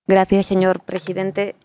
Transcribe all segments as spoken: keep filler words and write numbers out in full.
Gracias, señor presidente.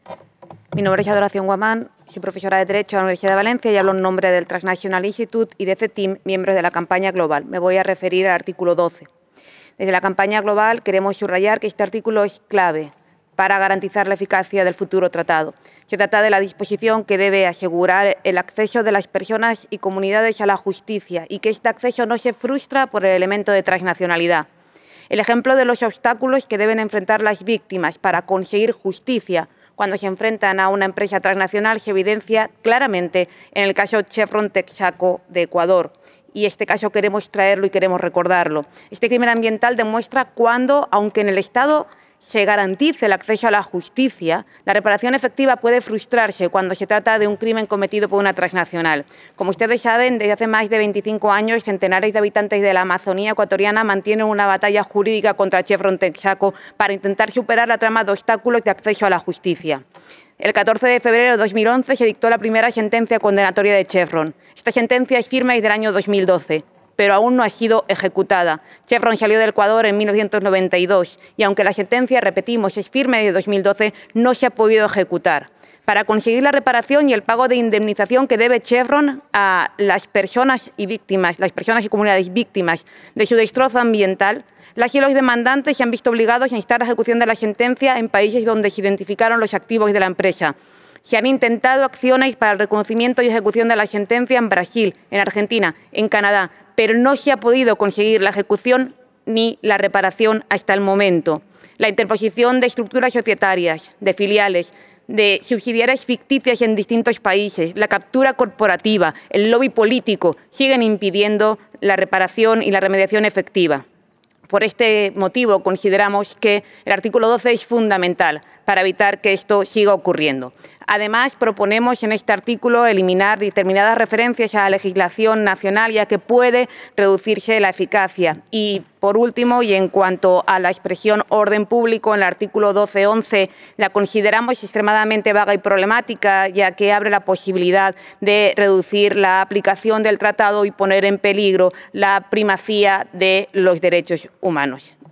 Mi nombre es Adoración Guamán, soy profesora de Derecho en la Universidad de Valencia y hablo en nombre del Transnational Institute y de CETIM, miembros de la campaña global. Me voy a referir al artículo doce. Desde la campaña global queremos subrayar que este artículo es clave para garantizar la eficacia del futuro tratado. Se trata de la disposición que debe asegurar el acceso de las personas y comunidades a la justicia y que este acceso no se frustra por el elemento de transnacionalidad. El ejemplo de los obstáculos que deben enfrentar las víctimas para conseguir justicia cuando se enfrentan a una empresa transnacional se evidencia claramente en el caso Chevron Texaco de Ecuador. Y este caso queremos traerlo y queremos recordarlo. Este crimen ambiental demuestra cuándo, aunque en el Estado se garantice el acceso a la justicia, la reparación efectiva puede frustrarse cuando se trata de un crimen cometido por una transnacional. Como ustedes saben, desde hace más de veinticinco años, centenares de habitantes de la Amazonía ecuatoriana mantienen una batalla jurídica contra Chevron Texaco para intentar superar la trama de obstáculos de acceso a la justicia. El catorce de febrero de dos mil once se dictó la primera sentencia condenatoria de Chevron. Esta sentencia es firme desde el año dos mil doce. Pero aún no ha sido ejecutada. Chevron salió del Ecuador en mil novecientos noventa y dos y aunque la sentencia, repetimos, es firme desde dos mil doce, no se ha podido ejecutar. Para conseguir la reparación y el pago de indemnización que debe Chevron a las personas y víctimas, las personas y comunidades víctimas de su destrozo ambiental, las y los demandantes se han visto obligados a instar la ejecución de la sentencia en países donde se identificaron los activos de la empresa. Se han intentado acciones para el reconocimiento y ejecución de la sentencia en Brasil, en Argentina, en Canadá, pero no se ha podido conseguir la ejecución ni la reparación hasta el momento. La interposición de estructuras societarias, de filiales, de subsidiarias ficticias en distintos países, la captura corporativa, el lobby político, siguen impidiendo la reparación y la remediación efectiva. Por este motivo, consideramos que el artículo doce es fundamental para evitar que esto siga ocurriendo. Además, proponemos en este artículo eliminar determinadas referencias a la legislación nacional, ya que puede reducirse la eficacia. Y, por último, y en cuanto a la expresión orden público, en el artículo doce punto once la consideramos extremadamente vaga y problemática, ya que abre la posibilidad de reducir la aplicación del tratado y poner en peligro la primacía de los derechos humanos.